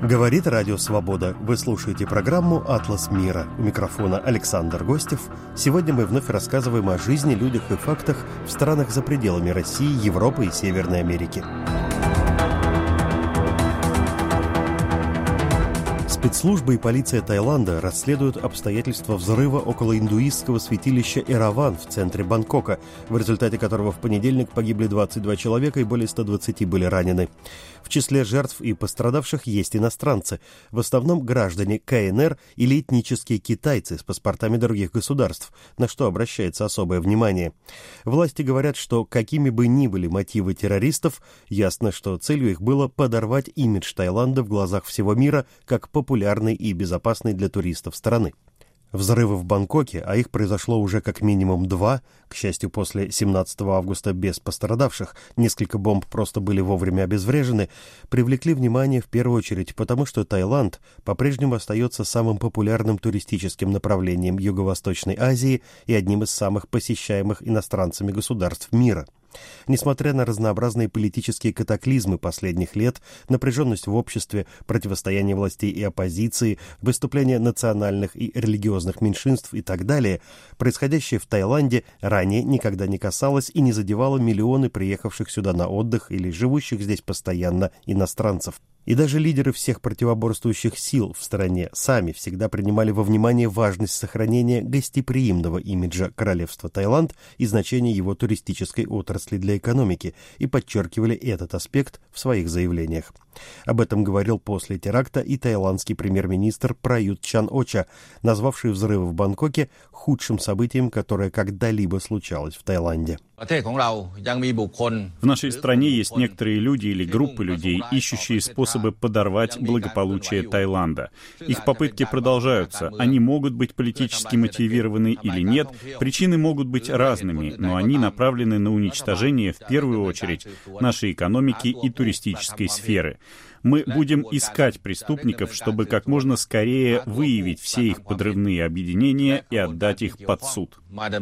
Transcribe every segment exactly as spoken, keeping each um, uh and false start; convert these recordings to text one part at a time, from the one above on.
Говорит Радио Свобода. Вы слушаете программу «Атлас мира». У микрофона Александр Гостев. Сегодня мы вновь рассказываем о жизни, людях и фактах в странах за пределами России, Европы и Северной Америки. Спецслужбы и полиция Таиланда расследуют обстоятельства взрыва около индуистского святилища Эраван в центре Бангкока, в результате которого в понедельник погибли двадцать два человека и более ста двадцати были ранены. В числе жертв и пострадавших есть иностранцы, в основном граждане КНР или этнические китайцы с паспортами других государств, на что обращается особое внимание. Власти говорят, что какими бы ни были мотивы террористов, ясно, что целью их было подорвать имидж Таиланда в глазах всего мира как популярной и безопасной для туристов страны. Взрывы в Бангкоке, а их произошло уже как минимум два, к счастью, после семнадцатого августа без пострадавших, несколько бомб просто были вовремя обезврежены, привлекли внимание в первую очередь потому, что Таиланд по-прежнему остается самым популярным туристическим направлением Юго-Восточной Азии и одним из самых посещаемых иностранцами государств мира. Несмотря на разнообразные политические катаклизмы последних лет, напряженность в обществе, противостояние властей и оппозиции, выступления национальных и религиозных меньшинств и так далее, происходящее в Таиланде ранее никогда не касалось и не задевало миллионы приехавших сюда на отдых или живущих здесь постоянно иностранцев. И даже лидеры всех противоборствующих сил в стране сами всегда принимали во внимание важность сохранения гостеприимного имиджа королевства Таиланд и значение его туристической отрасли для экономики и подчеркивали этот аспект в своих заявлениях. Об этом говорил после теракта и таиландский премьер-министр Прают Чан-Оча, назвавший взрывы в Бангкоке худшим событием, которое когда-либо случалось в Таиланде. В нашей стране есть некоторые люди или группы людей, ищущие способы подорвать благополучие Таиланда. Их попытки продолжаются. Они могут быть политически мотивированы или нет. Причины могут быть разными, но они направлены на уничтожение, в первую очередь, нашей экономики и туристической сферы. Мы будем искать преступников, чтобы как можно скорее выявить все их подрывные объединения и отдать их под суд.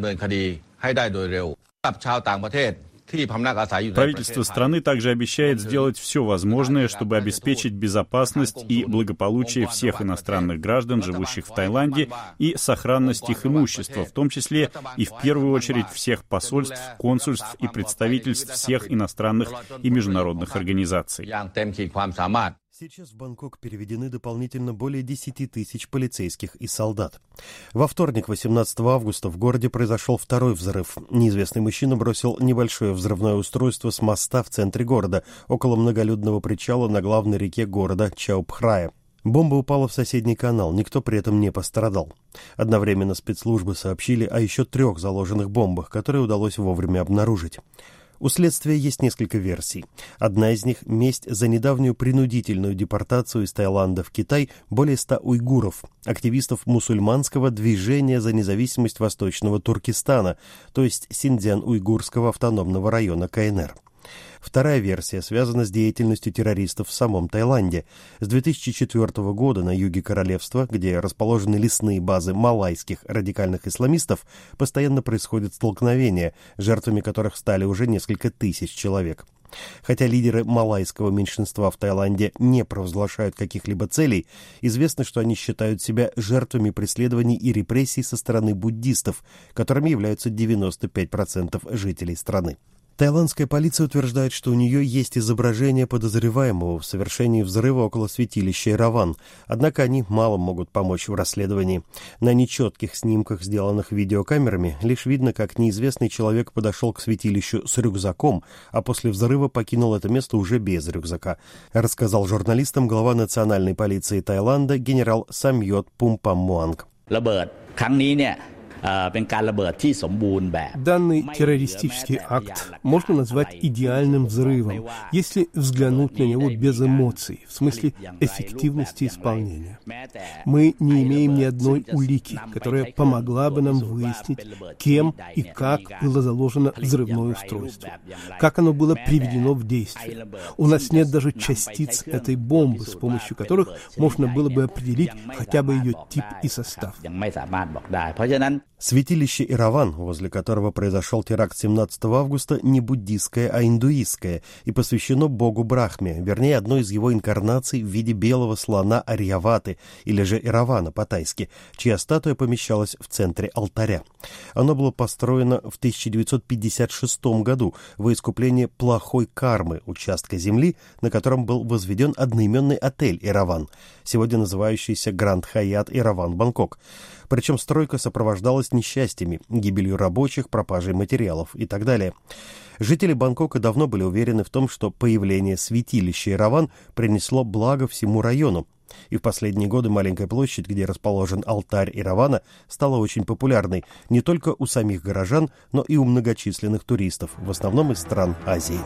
Правительство страны также обещает сделать все возможное, чтобы обеспечить безопасность и благополучие всех иностранных граждан, живущих в Таиланде, и сохранность их имущества, в том числе и в первую очередь всех посольств, консульств и представительств всех иностранных и международных организаций. Сейчас в Бангкок переведены дополнительно более десяти тысяч полицейских и солдат. Во вторник, восемнадцатого августа, в городе произошел второй взрыв. Неизвестный мужчина бросил небольшое взрывное устройство с моста в центре города, около многолюдного причала на главной реке города Чаопхрая. Бомба упала в соседний канал, никто при этом не пострадал. Одновременно спецслужбы сообщили о еще трех заложенных бомбах, которые удалось вовремя обнаружить. У следствия есть несколько версий. Одна из них – месть за недавнюю принудительную депортацию из Таиланда в Китай более ста уйгуров, активистов мусульманского движения за независимость Восточного Туркестана, то есть Синьцзян-Уйгурского автономного района КНР. Вторая версия связана с деятельностью террористов в самом Таиланде. С две тысячи четвёртого года на юге королевства, где расположены лесные базы малайских радикальных исламистов, постоянно происходят столкновения, жертвами которых стали уже несколько тысяч человек. Хотя лидеры малайского меньшинства в Таиланде не провозглашают каких-либо целей, известно, что они считают себя жертвами преследований и репрессий со стороны буддистов, которыми являются девяносто пять процентов жителей страны. Таиландская полиция утверждает, что у нее есть изображение подозреваемого в совершении взрыва около святилища Эраван, однако они мало могут помочь в расследовании. На нечетких снимках, сделанных видеокамерами, лишь видно, как неизвестный человек подошел к святилищу с рюкзаком, а после взрыва покинул это место уже без рюкзака, рассказал журналистам глава национальной полиции Таиланда генерал Самьот Пумпаммуанг. Данный террористический акт можно назвать идеальным взрывом, если взглянуть на него без эмоций, в смысле эффективности исполнения. Мы не имеем ни одной улики, которая помогла бы нам выяснить, кем и как было заложено взрывное устройство, как оно было приведено в действие. У нас нет даже частиц этой бомбы, с помощью которых можно было бы определить хотя бы ее тип и состав. Святилище Эраван, возле которого произошел теракт семнадцатого августа, не буддистское, а индуистское, и посвящено богу Брахме, вернее, одной из его инкарнаций в виде белого слона Арьяваты, или же Эравана по-тайски, чья статуя помещалась в центре алтаря. Оно было построено в тысяча девятьсот пятьдесят шестом году во искупление плохой кармы участка земли, на котором был возведен одноименный отель Эраван, сегодня называющийся Гранд Хаят Эраван Бангкок. Причем стройка сопровождалась несчастьями, гибелью рабочих, пропажей материалов и так далее. Жители Бангкока давно были уверены в том, что появление святилища Эраван принесло благо всему району. И в последние годы маленькая площадь, где расположен алтарь Эравана, стала очень популярной не только у самих горожан, но и у многочисленных туристов, в основном из стран Азии.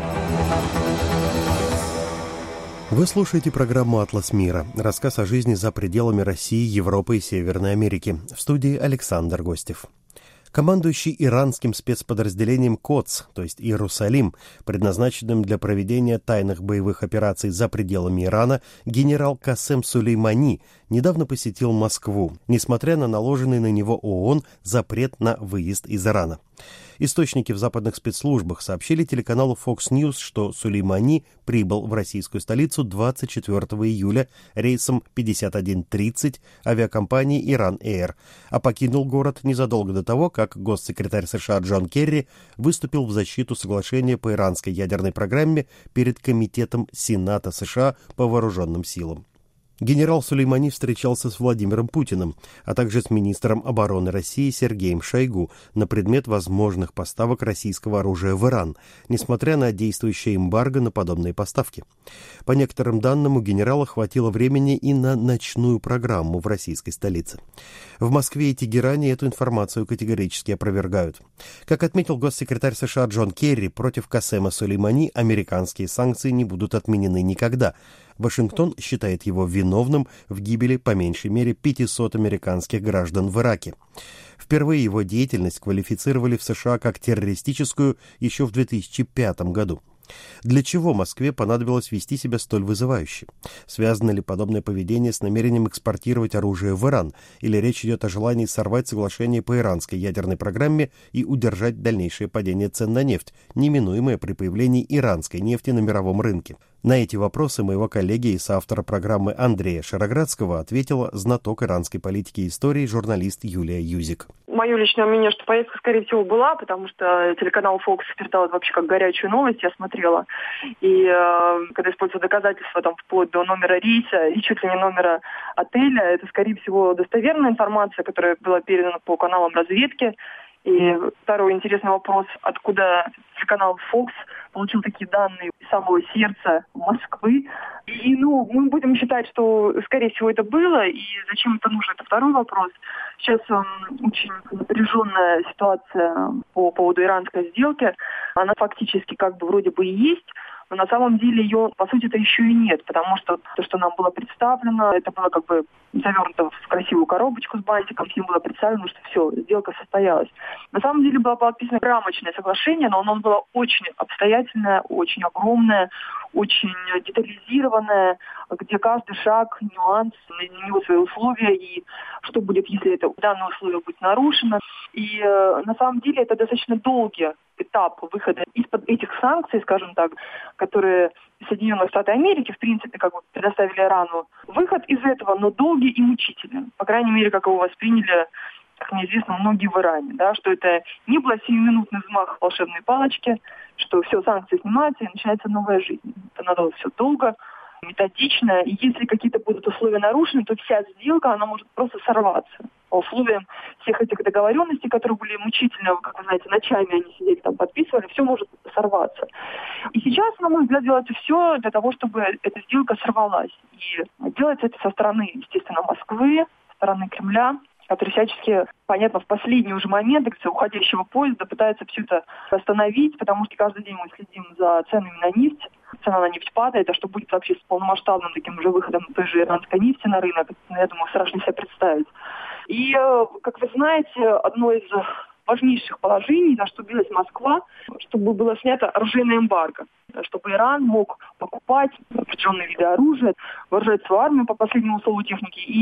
Вы слушаете программу «Атлас мира», рассказ о жизни за пределами России, Европы и Северной Америки. В студии Александр Гостев. Командующий иранским спецподразделением «Кодс», то есть Иерусалим, предназначенным для проведения тайных боевых операций за пределами Ирана, генерал Касем Сулеймани недавно посетил Москву, несмотря на наложенный на него ООН запрет на выезд из Ирана. Источники в западных спецслужбах сообщили телеканалу Fox News, что Сулеймани прибыл в российскую столицу двадцать четвёртого июля рейсом пятьдесят один тридцать авиакомпании «Иран Эйр», а покинул город незадолго до того, как госсекретарь США Джон Керри выступил в защиту соглашения по иранской ядерной программе перед Комитетом Сената США по вооруженным силам. Генерал Сулеймани встречался с Владимиром Путиным, а также с министром обороны России Сергеем Шойгу на предмет возможных поставок российского оружия в Иран, несмотря на действующее эмбарго на подобные поставки. По некоторым данным, у генерала хватило времени и на ночную программу в российской столице. В Москве и Тегеране эту информацию категорически опровергают. Как отметил госсекретарь США Джон Керри, против Касема Сулеймани американские санкции не будут отменены никогда. Вашингтон считает его виновным в гибели по меньшей мере пятисот американских граждан в Ираке. Впервые его деятельность квалифицировали в США как террористическую еще в две тысячи пятом году. Для чего Москве понадобилось вести себя столь вызывающе? Связано ли подобное поведение с намерением экспортировать оружие в Иран? Или речь идет о желании сорвать соглашение по иранской ядерной программе и удержать дальнейшее падение цен на нефть, неминуемое при появлении иранской нефти на мировом рынке? На эти вопросы моего коллеги и соавтора программы Андрея Шароградского ответила знаток иранской политики и истории журналист Юлия Юзик. Мое личное мнение, что поездка, скорее всего, была, потому что телеканал Fox передал это вообще как горячую новость, я смотрела. И э, когда используются доказательства там, вплоть до номера рейса и чуть ли не номера отеля, это, скорее всего, достоверная информация, которая была передана по каналам разведки. И второй интересный вопрос, откуда телеканал Fox получил такие данные из самого сердца Москвы. И, ну, мы будем считать, что, скорее всего, это было, и зачем это нужно, это второй вопрос. Сейчас эм, очень напряженная ситуация по поводу иранской сделки. Она фактически как бы вроде бы и есть, но на самом деле ее, по сути, это еще и нет, потому что то, что нам было представлено, это было как бы завернуто в красивую коробочку с бантиком, с ним было представлено, что все, сделка состоялась. На самом деле было подписано рамочное соглашение, но оно было очень обстоятельное, очень огромное, очень детализированное, где каждый шаг, нюанс, на него свои условия, и что будет, если это данное условие будет нарушено. И э, на самом деле это достаточно долгий этап выхода из-под этих санкций, скажем так, которые Соединенные Штаты Америки, в принципе, как бы предоставили Ирану. Выход из этого, но долгий и мучительный. По крайней мере, как его восприняли, как мне известно, многие в Иране, да, что это не был сиюминутный взмах волшебной палочки, что все, санкции снимаются и начинается новая жизнь. Это надо все долго, методично, и если какие-то будут условия нарушены, то вся сделка, она может просто сорваться. По условиям всех этих договоренностей, которые были мучительны, как вы знаете, ночами они сидели там, подписывали, все может сорваться. И сейчас, на мой взгляд, делается все для того, чтобы эта сделка сорвалась. И делается это со стороны, естественно, Москвы, со стороны Кремля, который всячески, понятно, в последний уже момент уходящего поезда пытается все это остановить, потому что каждый день мы следим за ценами на нефть. Цена на нефть падает, а что будет вообще с полномасштабным таким уже выходом той же иранской нефти на рынок, я думаю, страшно себе представить. И, как вы знаете, одно из важнейших положений, на что билась Москва, чтобы было снято оружейное эмбарго, чтобы Иран мог покупать определенные виды оружия, вооружать свою армию по последнему слову техники и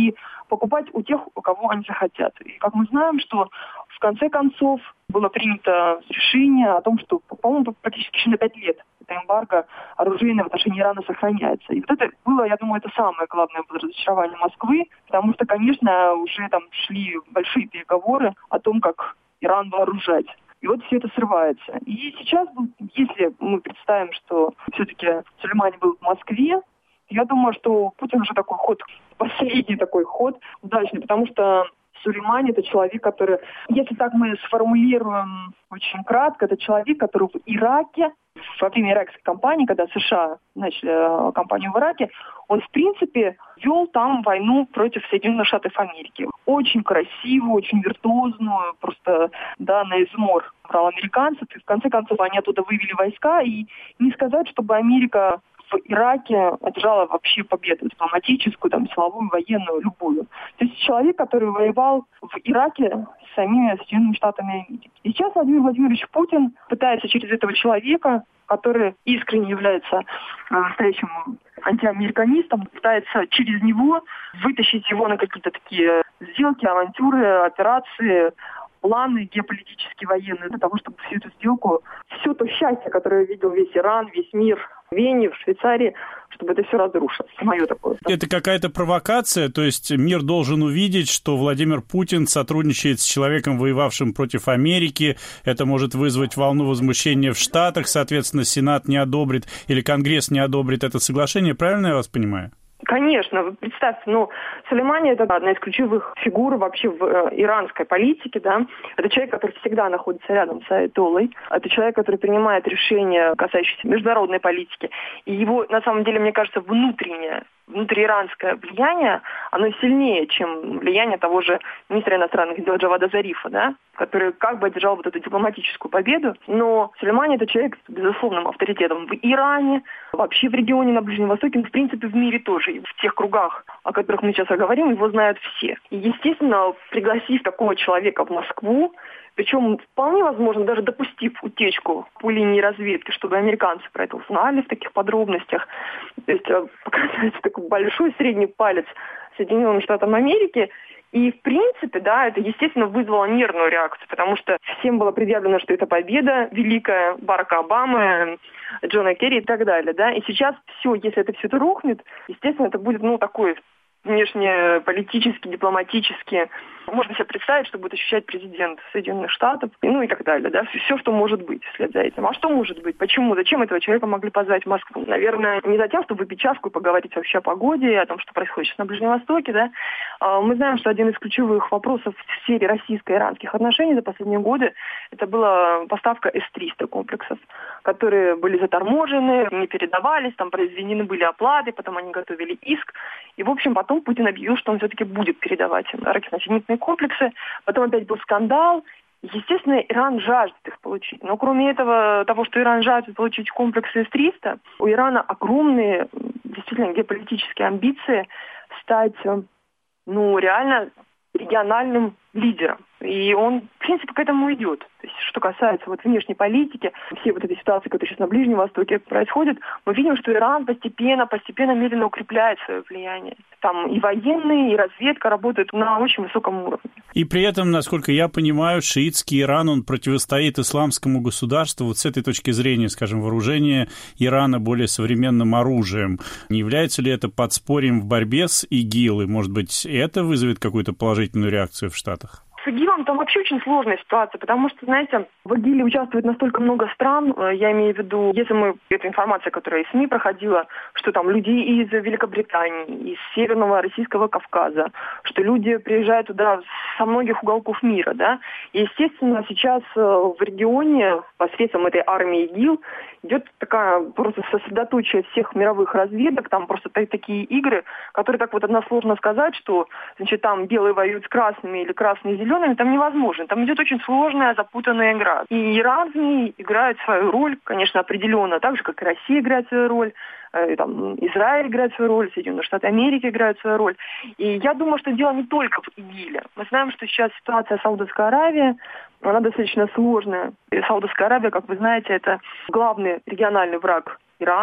покупать у тех, у кого они захотят. И как мы знаем, что в конце концов было принято решение о том, что, по-моему, практически еще на пять лет это эмбарго оружейное в отношении Ирана сохраняется. И вот это было, я думаю, это самое главное было разочарование Москвы, потому что, конечно, уже там шли большие переговоры о том, как Иран вооружать. И вот все это срывается. И сейчас, если мы представим, что все-таки Сулеймани был в Москве, я думаю, что Путин уже такой ход, последний такой ход удачный, потому что Сулеймани – это человек, который, если так мы сформулируем очень кратко, это человек, который в Ираке, во время иракской кампании, когда США начали кампанию в Ираке, он, в принципе, вел там войну против Соединенных Штатов Америки. Очень красивую, очень виртуозную, просто, да, на измор брал американцев. И в конце концов они оттуда вывели войска. И не сказать, чтобы Америка в Ираке одержала вообще победу дипломатическую, там, силовую, военную, любую. То есть человек, который воевал в Ираке с самими Соединенными Штатами Америки. И сейчас Владимир Владимирович Путин пытается через этого человека, который искренне является настоящим антиамериканистом, пытается через него вытащить его на какие-то такие сделки, авантюры, операции, планы геополитические, военные, для того, чтобы всю эту сделку, все то счастье, которое видел весь Иран, весь мир в Вене, в Швейцарии, чтобы это все разрушилось. Мое такое. Это какая-то провокация? То есть мир должен увидеть, что Владимир Путин сотрудничает с человеком, воевавшим против Америки. Это может вызвать волну возмущения в Штатах, соответственно, Сенат не одобрит или Конгресс не одобрит это соглашение. Правильно я вас понимаю? Конечно, вы представьте, ну, Сулеймани – это одна из ключевых фигур вообще в э, иранской политике, да. Это человек, который всегда находится рядом с аятоллой. Это человек, который принимает решения, касающиеся международной политики. И его, на самом деле, мне кажется, внутреннее, внутрииранское влияние, оно сильнее, чем влияние того же министра иностранных дел Джавада Зарифа, да, который как бы одержал вот эту дипломатическую победу. Но Сулеймани – это человек с безусловным авторитетом в Иране, вообще в регионе на Ближнем Востоке, но в принципе в мире тоже. И в тех кругах, о которых мы сейчас говорим, его знают все. И, естественно, пригласив такого человека в Москву, причем вполне возможно, даже допустив утечку по линии разведки, чтобы американцы про это узнали в таких подробностях, то есть показать такой большой средний палец Соединенным Штатам Америки. И, в принципе, да, это, естественно, вызвало нервную реакцию, потому что всем было предъявлено, что это победа великая Барака Обамы, Джона Керри и так далее, да. И сейчас все, если это все это рухнет, естественно, это будет, ну, такой внешнеполитически, дипломатически. Можно себе представить, что будет ощущать президент Соединенных Штатов, ну и так далее, да, все, что может быть вслед за этим. А что может быть? Почему? Зачем этого человека могли позвать в Москву? Наверное, не за тем, чтобы выпить чашку и поговорить вообще о погоде, о том, что происходит сейчас на Ближнем Востоке, да. Мы знаем, что один из ключевых вопросов в сфере российско-иранских отношений за последние годы это была поставка эс триста комплексов, которые были заторможены, не передавались, там произведены были оплаты, потом они готовили иск. И, в общем, потом Путин объявил, что он все-таки будет передавать им ракетно-зенитные комплексы. Потом опять был скандал. Естественно, Иран жаждет их получить. Но кроме этого, того, что Иран жаждет получить комплексы эс триста, у Ирана огромные, действительно, геополитические амбиции стать, ну, реально региональным лидером. И он, в принципе, к этому идет. То есть, что касается вот внешней политики, все вот этой ситуации, которые сейчас на Ближнем Востоке происходят, мы видим, что Иран постепенно, постепенно, медленно укрепляет свое влияние. Там и военные, и разведка работают на очень высоком уровне. И при этом, насколько я понимаю, шиитский Иран, он противостоит исламскому государству. Вот с этой точки зрения, скажем, вооружение Ирана более современным оружием. Не является ли это подспорьем в борьбе с ИГИЛ? И, может быть, это вызовет какую-то положительную реакцию в Штатах? С ИГИЛом там вообще очень сложная ситуация, потому что, знаете, в ИГИЛе участвует настолько много стран, я имею в виду, если мы, эта информация, которая из СМИ проходила, что там люди из Великобритании, из Северного Российского Кавказа, что люди приезжают туда со многих уголков мира, да, и, естественно, сейчас в регионе посредством этой армии ИГИЛ идет такая просто сосредоточие всех мировых разведок, там просто такие игры, которые так вот односложно сказать, что, значит, там белые воюют с красными или красные с зелеными, там невозможно. Там идет очень сложная, запутанная игра. И Иран в ней играет свою роль, конечно, определенно, так же, как и Россия играет свою роль, и, там, Израиль играет свою роль, Соединенные Штаты Америки играют свою роль. И я думаю, что дело не только в ИГИЛе. Мы знаем, что сейчас ситуация в Саудовской Аравии, она достаточно сложная. И Саудовская Аравия, как вы знаете, это главный региональный враг Ирана,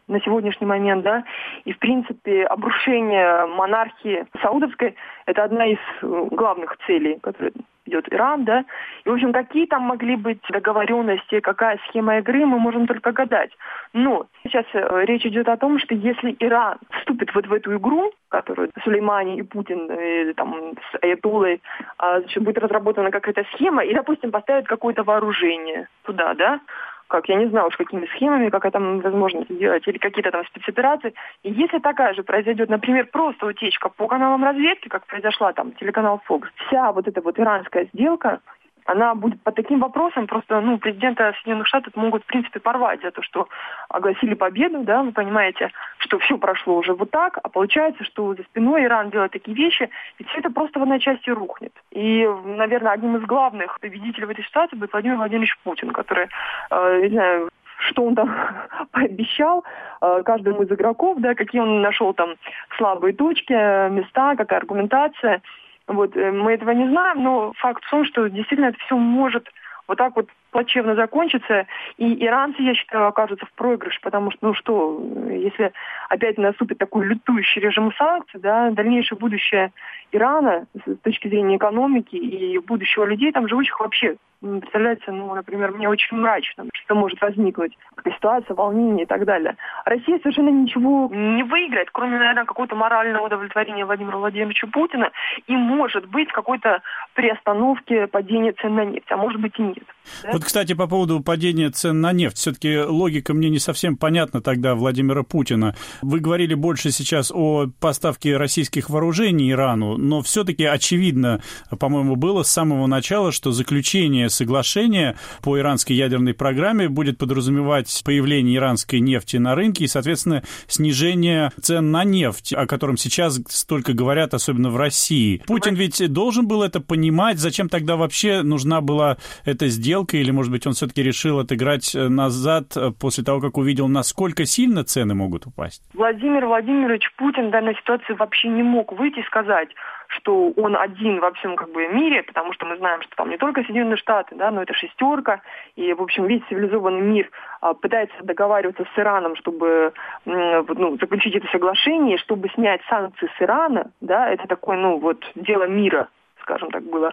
на сегодняшний момент, да, и, в принципе, обрушение монархии саудовской – это одна из главных целей, которые идет Иран, да, и, в общем, какие там могли быть договоренности, какая схема игры, мы можем только гадать. Но сейчас речь идет о том, что если Иран вступит вот в эту игру, которую Сулеймани и Путин, и, там, с Аятоллой, а, будет разработана какая-то схема, и, допустим, поставят какое-то вооружение туда, да, как, я не знаю уж какими схемами, как это возможно сделать, или какие-то там спецоперации. И если такая же произойдет, например, просто утечка по каналам разведки, как произошла там телеканал Fox, вся вот эта вот иранская сделка, она будет по таким вопросам, просто, ну, президента Соединенных Штатов могут, в принципе, порвать за то, что огласили победу, да, вы понимаете, что все прошло уже вот так, а получается, что за спиной Иран делает такие вещи, и все это просто в одной части рухнет. И, наверное, одним из главных победителей в этой ситуации будет Владимир Владимирович Путин, который, э, не знаю, что он там пообещал э, каждому из игроков, да, какие он нашел там слабые точки, места, какая аргументация. Вот, мы этого не знаем, но факт в том, что действительно это все может вот так вот плачевно закончиться, и иранцы, я считаю, окажутся в проигрыше, потому что, ну что, если опять наступит такой лютующий режим санкций, да, дальнейшее будущее Ирана с точки зрения экономики и будущего людей там живущих вообще представляется, ну, например, мне очень мрачно, что может возникнуть какая ситуация, волнение и так далее. Россия совершенно ничего не выиграет, кроме, наверное, какого-то морального удовлетворения Владимира Владимировича Путина, и, может быть, какой-то приостановки падения цен на нефть, а может быть и нет. Да? Вот, кстати, по поводу падения цен на нефть, все-таки логика мне не совсем понятна тогда Владимира Путина. Вы говорили больше сейчас о поставке российских вооружений Ирану, но все-таки очевидно, по-моему, было с самого начала, что заключение соглашение по иранской ядерной программе будет подразумевать появление иранской нефти на рынке и, соответственно, снижение цен на нефть, о котором сейчас столько говорят, особенно в России. Путин ведь должен был это понимать, зачем тогда вообще нужна была эта сделка, или, может быть, он все-таки решил отыграть назад после того, как увидел, насколько сильно цены могут упасть? Владимир Владимирович Путин в данной ситуации вообще не мог выйти и сказать, что он один во всем как бы мире, потому что мы знаем, что там не только Соединенные Штаты, да, но это шестерка, и, в общем, весь цивилизованный мир а, пытается договариваться с Ираном, чтобы ну, заключить это соглашение, чтобы снять санкции с Ирана, да, это такое, ну, вот, дело мира, скажем так, было.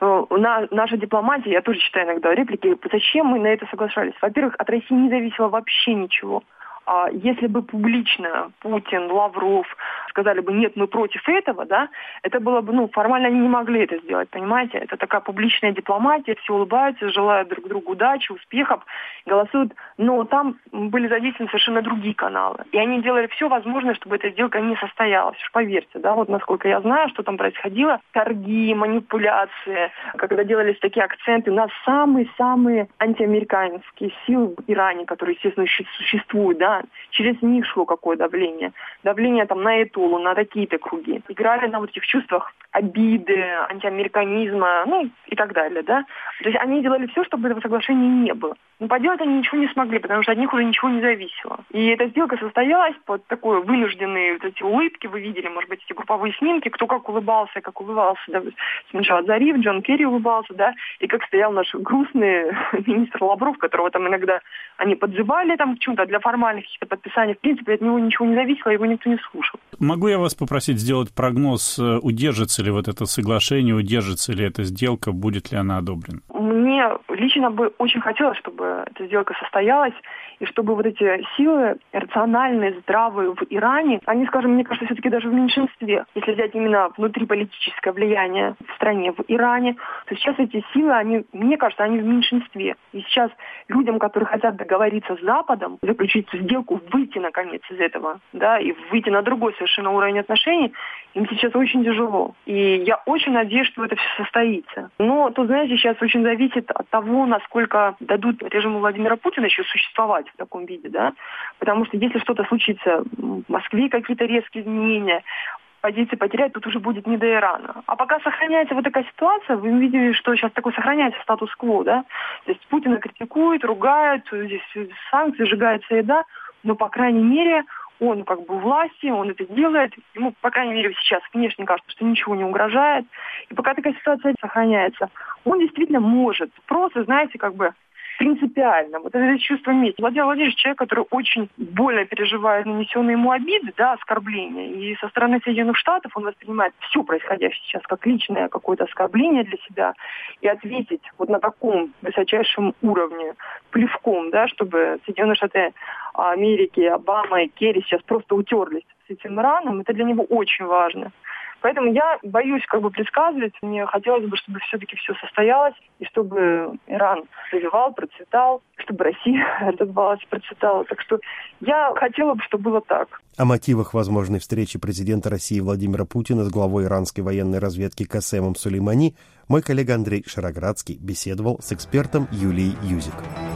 На, наша дипломатия, я тоже читаю иногда реплики, зачем мы на это соглашались? Во-первых, от России не зависело вообще ничего. А если бы публично Путин, Лавров сказали бы, нет, мы против этого, да, это было бы, ну, формально они не могли это сделать, понимаете? Это такая публичная дипломатия, все улыбаются, желают друг другу удачи, успехов, голосуют, но там были задействованы совершенно другие каналы. И они делали все возможное, чтобы эта сделка не состоялась, уж поверьте, да, вот насколько я знаю, что там происходило, торги, манипуляции, когда делались такие акценты на самые-самые антиамериканские силы в Иране, которые, естественно, существуют, да, через них шло какое давление. Давление там на Аятоллу, на такие-то круги. Играли на вот этих чувствах обиды, антиамериканизма, ну и так далее, да. То есть они делали все, чтобы этого соглашения не было. Но поделать они ничего не смогли, потому что от них уже ничего не зависело. И эта сделка состоялась под такой вынужденные вот эти улыбки, вы видели, может быть, эти групповые снимки, кто как улыбался, как улыбался, да, сначала Зариф, Джон Керри улыбался, да, и как стоял наш грустный министр Лавров, которого там иногда они подживали там к чему-то для формальных каких-то подписаний. В принципе, от него ничего не зависело, его никто не слушал. Могу я вас попросить сделать прогноз, удержится ли вот это соглашение, удержится ли эта сделка, будет ли она одобрена? Мне лично бы очень хотелось, чтобы эта сделка состоялась, и чтобы вот эти силы рациональные, здравые в Иране, они, скажем, мне кажется, все-таки даже в меньшинстве. Если взять именно внутриполитическое влияние в стране, в Иране, то сейчас эти силы, они, мне кажется, они в меньшинстве. И сейчас людям, которые хотят договориться с Западом, заключить сделку, выйти, наконец, из этого, да, и выйти на другой совершенно уровень отношений, им сейчас очень тяжело. И я очень надеюсь, что это все состоится. Но, тут, знаете, сейчас очень зависит от того, насколько дадут режиму Владимира Путина еще существовать в таком виде, да. Потому что если что-то случится в Москве, какие-то резкие изменения, позиции потерять, тут уже будет не до Ирана. А пока сохраняется вот такая ситуация, вы видели, что сейчас такой сохраняется статус-кво, да. То есть Путина критикуют, ругают, здесь санкции, сжигается еда, но, по крайней мере, он как бы у власти, он это делает. Ему, по крайней мере, сейчас внешне кажется, что ничего не угрожает. И пока такая ситуация сохраняется, он действительно может просто, знаете, как бы принципиально. Вот это чувство мести. Владимир Владимирович человек, который очень больно переживает нанесенные ему обиды, да, оскорбления. И со стороны Соединенных Штатов он воспринимает все происходящее сейчас как личное какое-то оскорбление для себя. И ответить вот на таком высочайшем уровне плевком, да, чтобы Соединенные Штаты Америки, Обама и Керри сейчас просто утерлись с этим Ираном, это для него очень важно. Поэтому я боюсь как бы предсказывать. Мне хотелось бы, чтобы все-таки все состоялось, и чтобы Иран развивал, процветал, чтобы Россия развивалась, процветала. Так что я хотела бы, чтобы было так. О мотивах возможной встречи президента России Владимира Путина с главой иранской военной разведки Касемом Сулеймани мой коллега Андрей Шароградский беседовал с экспертом Юлией Юзик.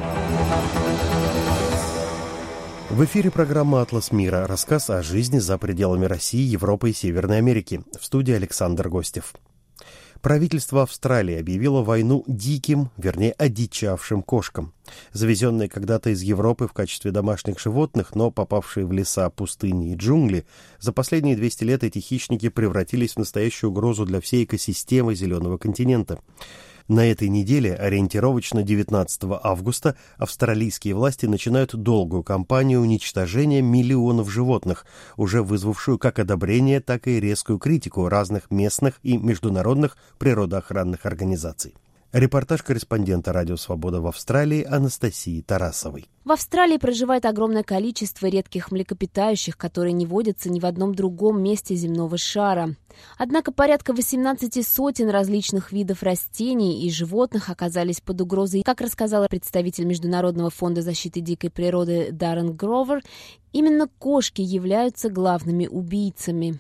В эфире программа «Атлас мира». Рассказ о жизни за пределами России, Европы и Северной Америки. В студии Александр Гостев. Правительство Австралии объявило войну диким, вернее, одичавшим кошкам. Завезенные когда-то из Европы в качестве домашних животных, но попавшие в леса, пустыни и джунгли, за последние двести лет эти хищники превратились в настоящую угрозу для всей экосистемы Зеленого континента. На этой неделе, ориентировочно девятнадцатого августа, австралийские власти начинают долгую кампанию уничтожения миллионов животных, уже вызвавшую как одобрение, так и резкую критику разных местных и международных природоохранных организаций. Репортаж корреспондента «Радио Свобода» в Австралии Анастасии Тарасовой. В Австралии проживает огромное количество редких млекопитающих, которые не водятся ни в одном другом месте земного шара. Однако порядка восемнадцати сотен различных видов растений и животных оказались под угрозой. Как рассказала представитель Международного фонда защиты дикой природы Даррен Гровер, именно кошки являются главными убийцами.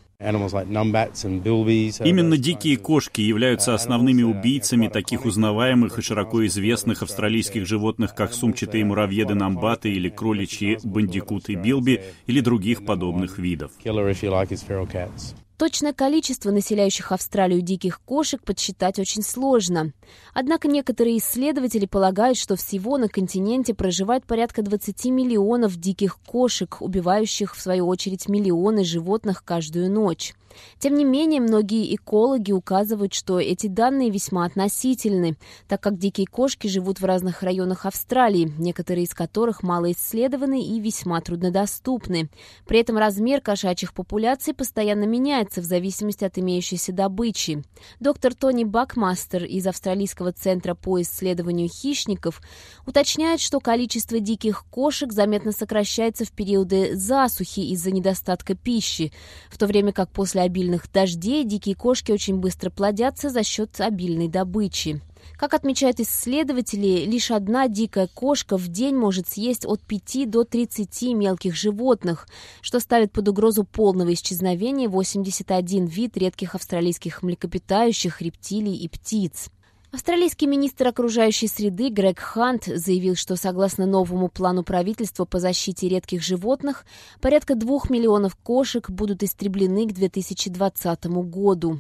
Именно дикие кошки являются основными убийцами таких узнаваемых и широко известных австралийских животных, как сумчатые муравьеды-намбаты или кроличьи бандикуты билби или других подобных видов. Точное количество населяющих Австралию диких кошек подсчитать очень сложно. Однако некоторые исследователи полагают, что всего на континенте проживает порядка двадцати миллионов диких кошек, убивающих, в свою очередь, миллионы животных каждую ночь. Тем не менее, многие экологи указывают, что эти данные весьма относительны, так как дикие кошки живут в разных районах Австралии, некоторые из которых мало исследованы и весьма труднодоступны. При этом размер кошачьих популяций постоянно меняется в зависимости от имеющейся добычи. Доктор Тони Бакмастер из Австралийского центра по исследованию хищников уточняет, что количество диких кошек заметно сокращается в периоды засухи из-за недостатка пищи, в то время как после обильных дождей дикие кошки очень быстро плодятся за счет обильной добычи. Как отмечают исследователи, лишь одна дикая кошка в день может съесть от пяти до тридцати мелких животных, что ставит под угрозу полного исчезновения восемьдесят один вид редких австралийских млекопитающих, рептилий и птиц. Австралийский министр окружающей среды Грег Хант заявил, что согласно новому плану правительства по защите редких животных, порядка двух миллионов кошек будут истреблены к две тысячи двадцатому году.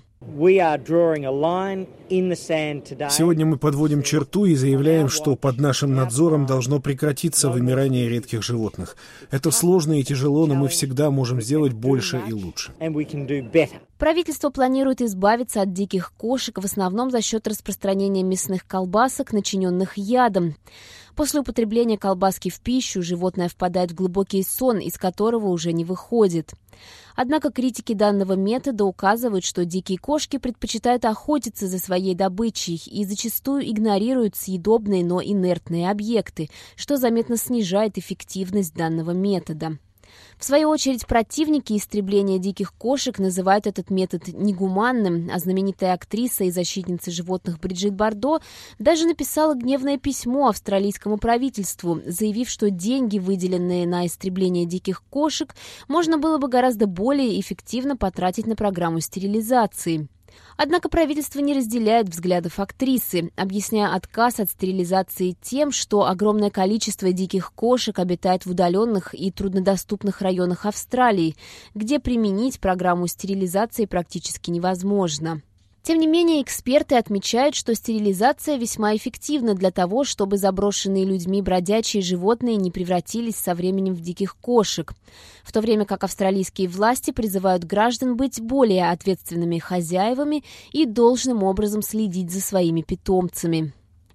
Сегодня мы подводим черту и заявляем, что под нашим надзором должно прекратиться вымирание редких животных. Это сложно и тяжело, но мы всегда можем сделать больше и лучше. Правительство планирует избавиться от диких кошек в основном за счет распространения мясных колбасок, начиненных ядом. После употребления колбаски в пищу животное впадает в глубокий сон, из которого уже не выходит. Однако критики данного метода указывают, что дикие кошки предпочитают охотиться за своей добычей и зачастую игнорируют съедобные, но инертные объекты, что заметно снижает эффективность данного метода. В свою очередь, противники истребления диких кошек называют этот метод негуманным, а знаменитая актриса и защитница животных Бриджит Бардо даже написала гневное письмо австралийскому правительству, заявив, что деньги, выделенные на истребление диких кошек, можно было бы гораздо более эффективно потратить на программу стерилизации. Однако правительство не разделяет взглядов актрисы, объясняя отказ от стерилизации тем, что огромное количество диких кошек обитает в удаленных и труднодоступных районах Австралии, где применить программу стерилизации практически невозможно. Тем не менее, эксперты отмечают, что стерилизация весьма эффективна для того, чтобы заброшенные людьми бродячие животные не превратились со временем в диких кошек, в то время как австралийские власти призывают граждан быть более ответственными хозяевами и должным образом следить за своими питомцами.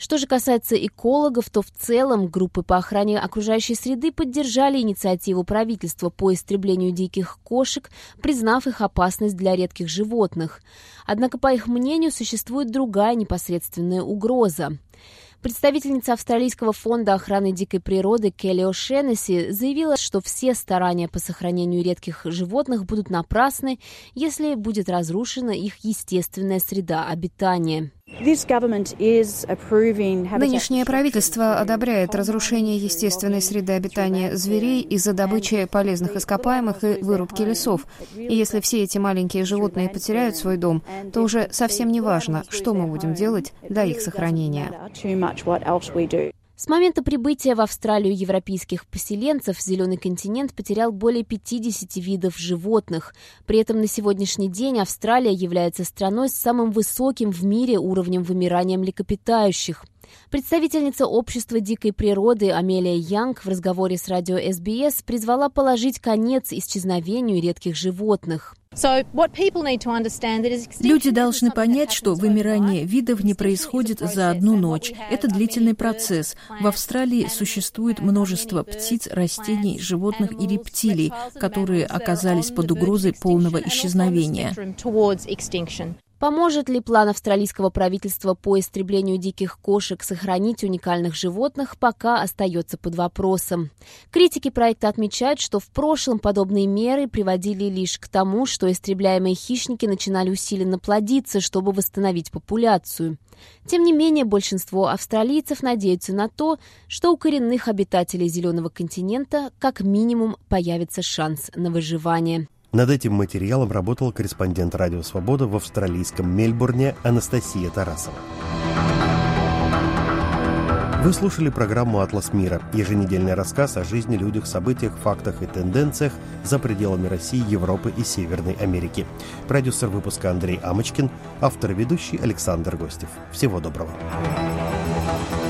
Что же касается экологов, то в целом группы по охране окружающей среды поддержали инициативу правительства по истреблению диких кошек, признав их опасность для редких животных. Однако, по их мнению, существует другая непосредственная угроза. Представительница Австралийского фонда охраны дикой природы Келли О'Шеннесси заявила, что все старания по сохранению редких животных будут напрасны, если будет разрушена их естественная среда обитания. Нынешнее правительство одобряет разрушение естественной среды обитания зверей из-за добычи полезных ископаемых и вырубки лесов. И если все эти маленькие животные потеряют свой дом, то уже совсем не важно, что мы будем делать для их сохранения. С момента прибытия в Австралию европейских поселенцев Зеленый континент потерял более пятидесяти видов животных. При этом на сегодняшний день Австралия является страной с самым высоким в мире уровнем вымирания млекопитающих. Представительница общества дикой природы Амелия Янг в разговоре с радио эс би эс призвала положить конец исчезновению редких животных. Люди должны понять, что вымирание видов не происходит за одну ночь. Это длительный процесс. В Австралии существует множество птиц, растений, животных и рептилий, которые оказались под угрозой полного исчезновения. Поможет ли план австралийского правительства по истреблению диких кошек сохранить уникальных животных, пока остается под вопросом. Критики проекта отмечают, что в прошлом подобные меры приводили лишь к тому, что истребляемые хищники начинали усиленно плодиться, чтобы восстановить популяцию. Тем не менее, большинство австралийцев надеются на то, что у коренных обитателей Зеленого континента как минимум появится шанс на выживание. Над этим материалом работал корреспондент «Радио Свобода» в австралийском Мельбурне Анастасия Тарасова. Вы слушали программу «Атлас мира» – еженедельный рассказ о жизни, людях, событиях, фактах и тенденциях за пределами России, Европы и Северной Америки. Продюсер выпуска Андрей Амочкин, автор и ведущий Александр Гостев. Всего доброго.